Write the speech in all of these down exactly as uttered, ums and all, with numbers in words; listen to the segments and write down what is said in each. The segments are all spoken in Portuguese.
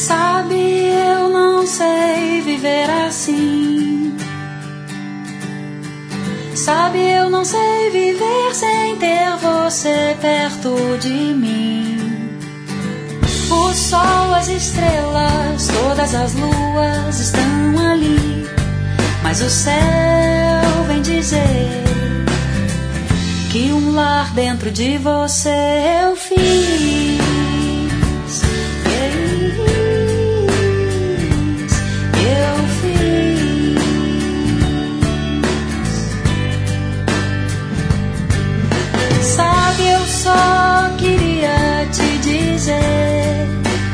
Sabe, eu não sei viver assim. Sabe, eu não sei viver sem ter você perto de mim. O sol, as estrelas, todas as luas estão ali, mas o céu vem dizer que um lar dentro de você eu fiz. Só queria te dizer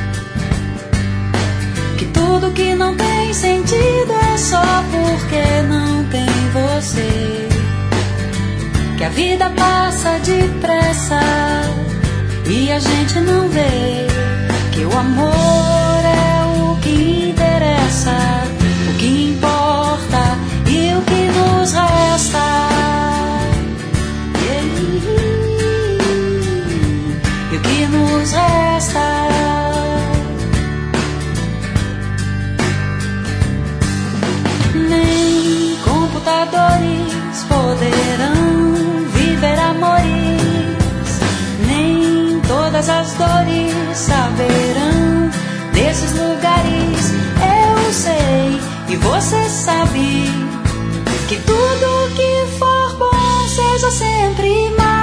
que tudo que não tem sentido é só porque não tem você. Que a vida passa depressa e a gente não vê que o amor é o que interessa, o que importa e o que nos resta. Nos resta. Nem computadores poderão viver amores, nem todas as dores saberão desses lugares. Eu sei e você sabe que tudo que for bom seja sempre mais.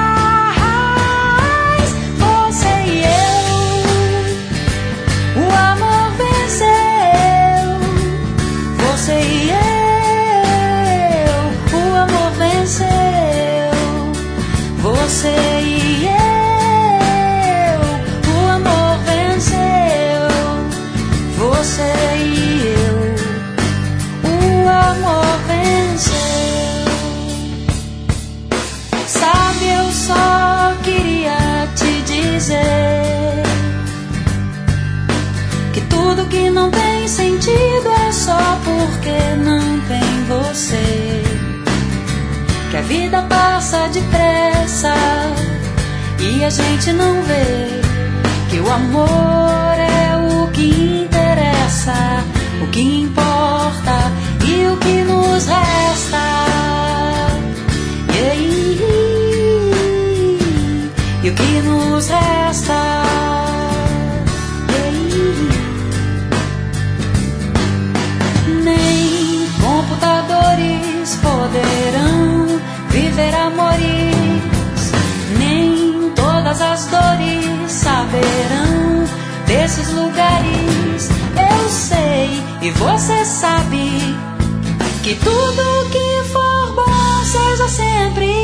Você e eu, o amor venceu. Você e eu, o amor venceu. Você e eu, o amor venceu. Sabe, eu só queria te dizer que tudo que não tem sentido é só porque não tem você. Que a vida passa depressa e a gente não vê que o amor é o que interessa, o que importa e o que nos resta. Yeah, e o que nos resta. Computadores poderão viver amores, nem todas as dores saberão desses lugares. Eu sei e você sabe que tudo que for bom seja sempre